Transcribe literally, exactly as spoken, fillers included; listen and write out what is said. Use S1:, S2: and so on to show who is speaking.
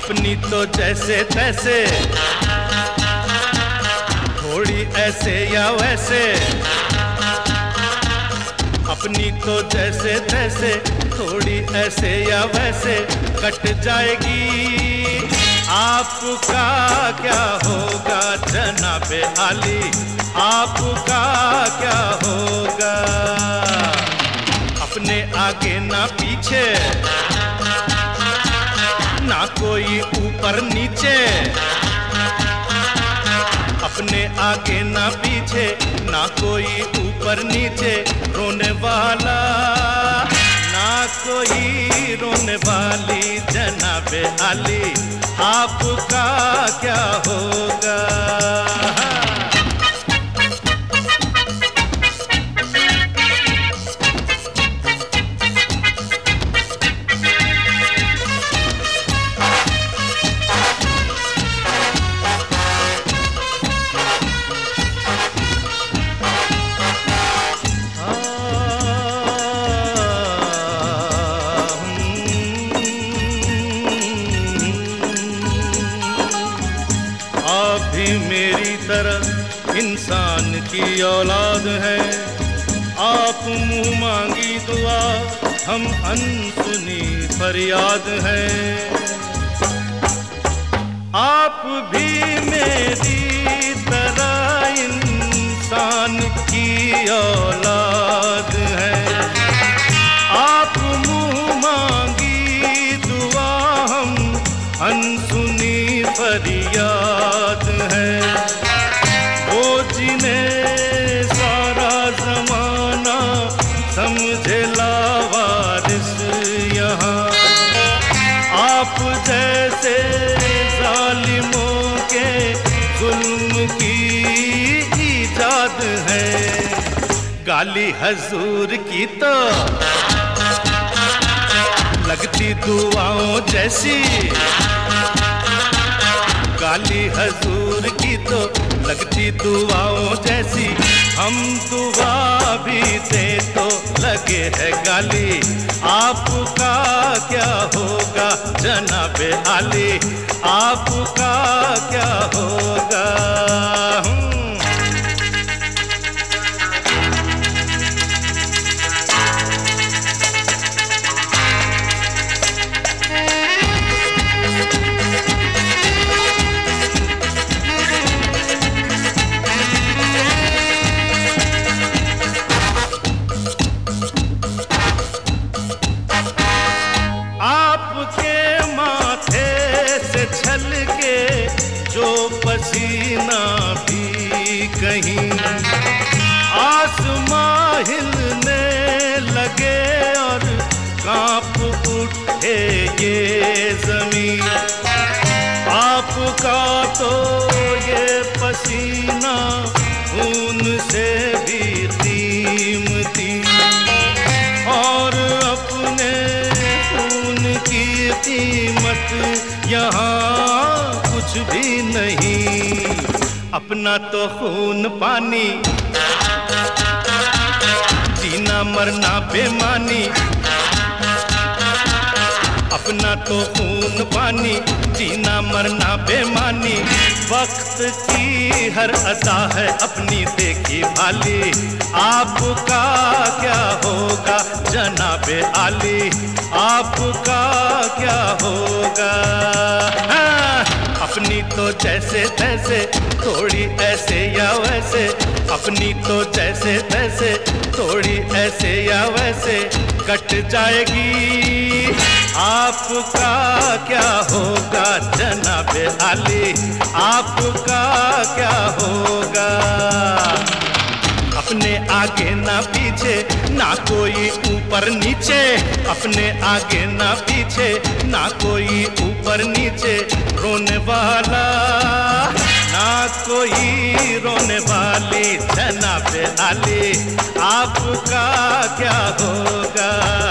S1: अपनी तो जैसे तैसे, थोड़ी ऐसे या वैसे, अपनी तो जैसे तैसे, थोड़ी ऐसे या वैसे कट जाएगी। आपका क्या होगा जनाबे आली, आपका क्या होगा? अपने आगे ना पीछे, ना कोई ऊपर नीचे, अपने आगे ना पीछे, ना कोई ऊपर नीचे, रोने वाला ना कोई रोने वाली जनाबे आली, आपका क्या होगा? भी मेरी तरह इंसान की औलाद है, आप मुंह मांगी दुआ, हम अनसुनी फरियाद है। आप भी मेरी तरह इंसान की औलाद है, आप मुंह मांगी दुआ, हम अनसुनी फरियाद है। वो जिन्हें सारा जमाना समझे लावारिस यहाँ, आप जैसे जालिमों के जुल्म की इजाद है। गाली हजूर की तो लगती दुआओं जैसी, गाली हजूर की तो लगती दुआओं जैसी, हम दुआ भी दे तो लगे है गाली, आपका क्या होगा जनाबे आली, आपका क्या होगा? जो पसीना भी कहीं आसमां हिलने लगे और कांप उठे ये जमीन, आपका तो ये पसीना खून से भी कीमती, और अपने खून की कीमत यहाँ कुछ भी नहीं। अपना तो खून पानी, जीना मरना बेमानी, अपना तो खून पानी, जीना मरना बेमानी, वक्त की हर अदा है अपनी देखी भाली, आपका क्या होगा जनाबे आली, आपका क्या होगा? हाँ, अपनी तो जैसे तैसे, थोड़ी ऐसे या वैसे, अपनी तो जैसे तैसे, थोड़ी ऐसे या वैसे कट जाएगी। आपका क्या होगा जनाबे आली, आपका क्या होगा? अपने आगे ना पीछे, ना कोई ऊपर नीचे, अपने आगे ना पीछे, ना कोई ऊपर नीचे, रोने वाला ना कोई रोने वाली जनाबे आली, आपका क्या होगा?